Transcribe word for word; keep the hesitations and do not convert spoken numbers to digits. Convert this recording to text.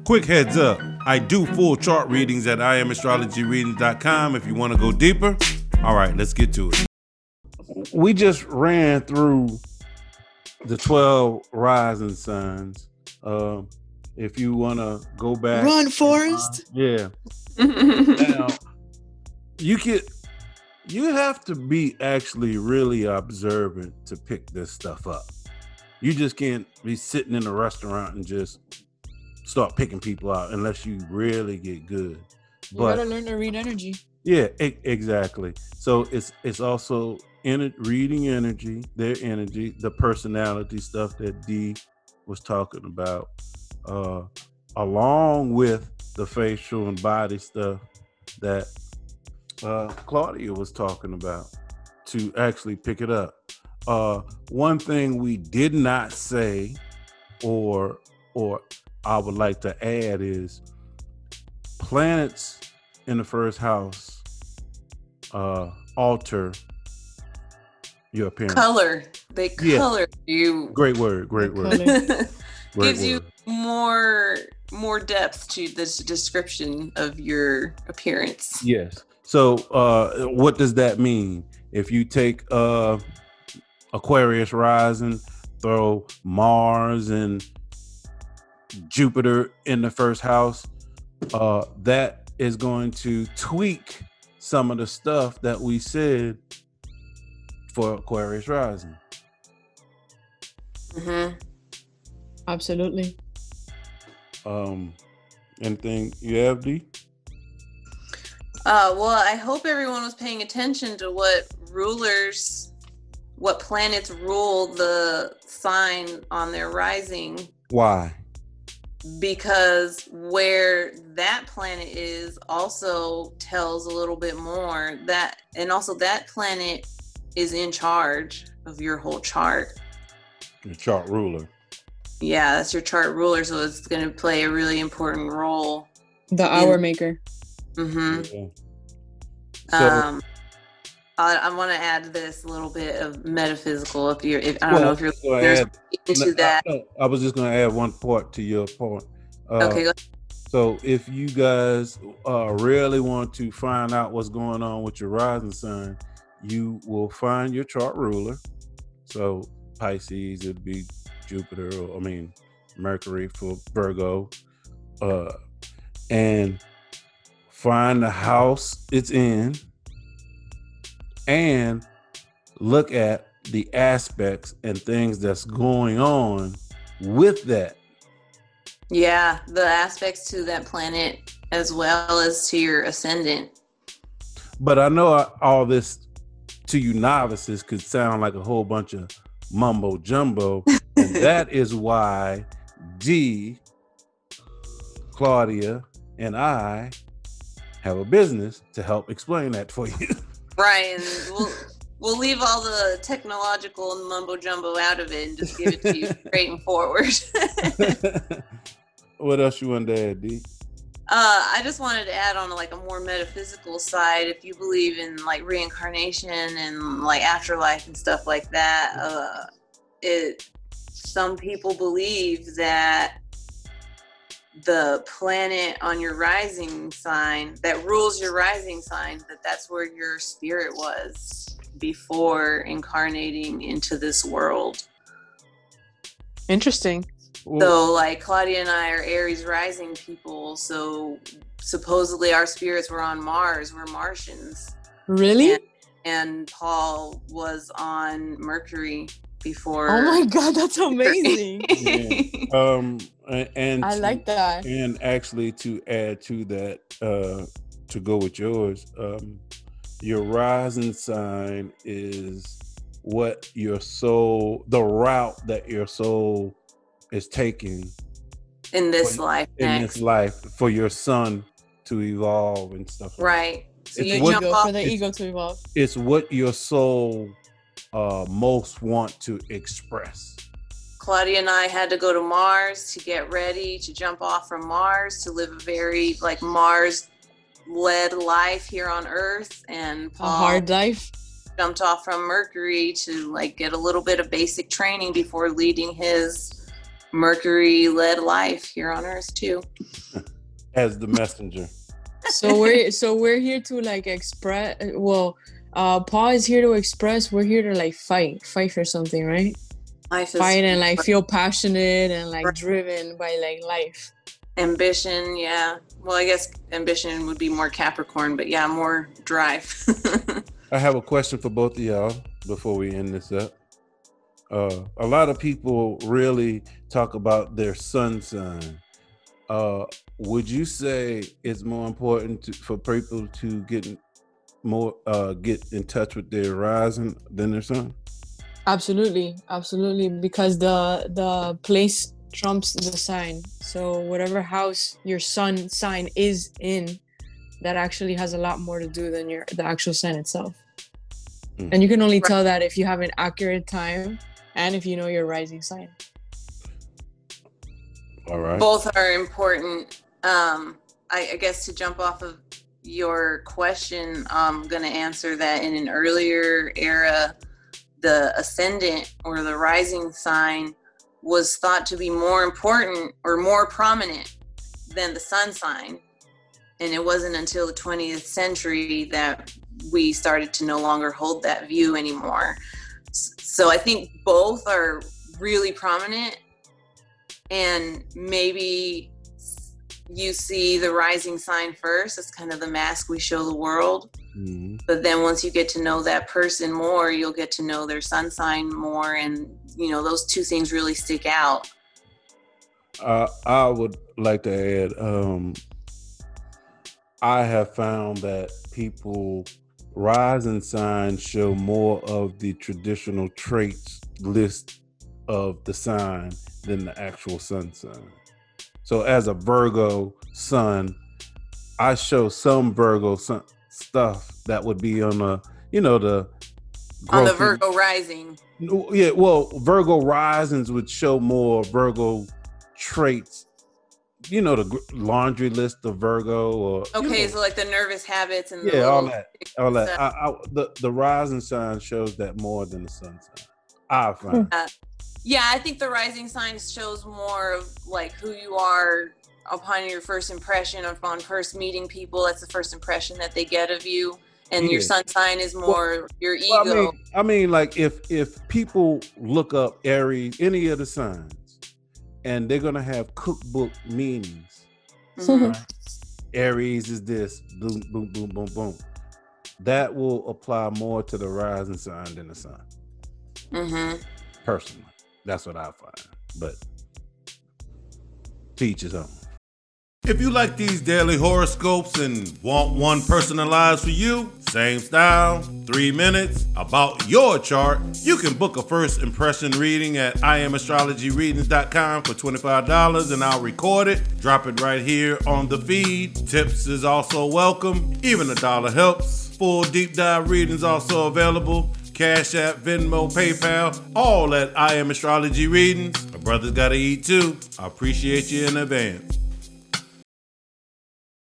Quick heads up, I do full chart readings at I am astrology readings dot com if you want to go deeper. All right, let's get to it. We just ran through the twelve rising signs. Uh, if you want to go back. Run, Forrest. Uh, yeah. Now, you can, you have to be actually really observant to pick this stuff up. You just can't be sitting in a restaurant and just start picking people out unless you really get good. You but, gotta learn to read energy. Yeah, e- exactly. So it's it's also in reading energy, their energy, the personality stuff that Dee was talking about, uh, along with the facial and body stuff that uh, Claudia was talking about to actually pick it up. Uh, one thing we did not say, or or I would like to add, is planets in the first house uh, alter your appearance. Color. They color yeah. you. Great word. Great word. Great Gives word. you more more depth to this description of your appearance. Yes. So uh, what does that mean? If you take uh, Aquarius rising, throw Mars and Jupiter in the first house, uh, that is going to tweak some of the stuff that we said for Aquarius rising. Mm-hmm. Absolutely. Um, anything you have, Dee? Uh, well, I hope everyone was paying attention to what rulers, what planets rule the sign on their rising. Why? Because where that planet is also tells a little bit more. That, and also that planet is in charge of your whole chart. The chart ruler. Yeah, that's your chart ruler, so it's going to play a really important role. The hour in, maker. Mm-hmm. Yeah. So, um, I, I want to add this little bit of metaphysical. If you're, if, I don't well, know if you're there's add, into that. I, I was just going to add one part to your point. Uh, okay. Go ahead. So if you guys uh, really want to find out what's going on with your rising sign, you will find your chart ruler. So Pisces, it'd be Jupiter, or I mean Mercury for Virgo, uh, and find the house it's in, and look at the aspects and things that's going on with that. Yeah, the aspects to that planet as well as to your ascendant. But I know all this to you novices could sound like a whole bunch of mumbo jumbo, and that is why Dee, Claudia, and I have a business to help explain that for you. Right, and we'll we'll leave all the technological and mumbo jumbo out of it and just give it to you straight and forward. What else you want to add, Dee? Uh, I just wanted to add on like a more metaphysical side. If you believe in like reincarnation and like afterlife and stuff like that, uh, it some people believe that the planet on your rising sign that rules your rising sign, that that's where your spirit was before incarnating into this world. Interesting. So like Claudia and I are Aries rising people, so supposedly our spirits were on Mars. We're Martians. Really? And, and Paul was on Mercury before. Oh my God, that's amazing. Yeah. Um, and I to, like that. And actually, to add to that, uh, to go with yours, um, your rising sign is what your soul, the route that your soul is taking in this for, life. In next. this life for your son to evolve and stuff. Like right. That. So it's you what, jump off for the ego to evolve. It's what your soul uh, most want to express. Claudia and I had to go to Mars to get ready to jump off from Mars to live a very like Mars-led life here on Earth, and Paul a hard life. Jumped off from Mercury to like get a little bit of basic training before leading his Mercury-led life here on Earth too. As the messenger. So we're so we're here to like express. Well, uh, Paul is here to express. We're here to like fight, fight for something, right? Life is Fight and like feel passionate and like driven by like life. ambition. Yeah. Well, I guess ambition would be more Capricorn, but yeah, more drive. I have a question for both of y'all before we end this up. Uh, a lot of people really talk about their sun sign. Uh, would you say it's more important to, for people to get in- more uh, get in touch with their rising than their sun? Absolutely, absolutely, because the the place trumps the sign. So whatever house your sun sign is in, that actually has a lot more to do than your the actual sign itself. Mm. And you can only tell that if you have an accurate time and if you know your rising sign. All right. Both are important. Um, I, I guess to jump off of your question, I'm going to answer that in an earlier era, the ascendant or the rising sign was thought to be more important or more prominent than the sun sign. And it wasn't until the twentieth century that we started to no longer hold that view anymore. So I think both are really prominent. And maybe you see the rising sign first. It's kind of the mask we show the world. Mm-hmm. But then once you get to know that person more, you'll get to know their sun sign more. And, you know, those two things really stick out. Uh, I would like to add, um, I have found that people rising signs show more of the traditional traits list of the sign than the actual sun sign. So as a Virgo sun, I show some Virgo sun stuff that would be on the, you know, the on the Virgo rising. Yeah, well, Virgo risings would show more Virgo traits. You know, the laundry list of Virgo, or okay, you know. So like the nervous habits and the yeah, all that, all that. I, I, the the rising sign shows that more than the sun sign. I find. Uh, yeah, I think the rising sign shows more of like who you are upon your first impression, upon first meeting people. That's the first impression that they get of you, and yeah. Your sun sign is more well, your ego. Well, I mean, I mean, like if if people look up Aries, any of the signs, and they're gonna have cookbook meanings. Mm-hmm. Right? Aries is this, boom, boom, boom, boom, boom. That will apply more to the rising sign than the sun. Mm-hmm. Personally, that's what I find. But teach his own. If you like these daily horoscopes and want one personalized for you, same style, three minutes, about your chart, you can book a first impression reading at I am astrology readings dot com for twenty-five dollars and I'll record it, drop it right here on the feed. Tips is also welcome, even a dollar helps. Full deep dive readings also available. Cash App, Venmo, PayPal, all at I Am Astrology Readings. My brother's gotta eat too. I appreciate you in advance.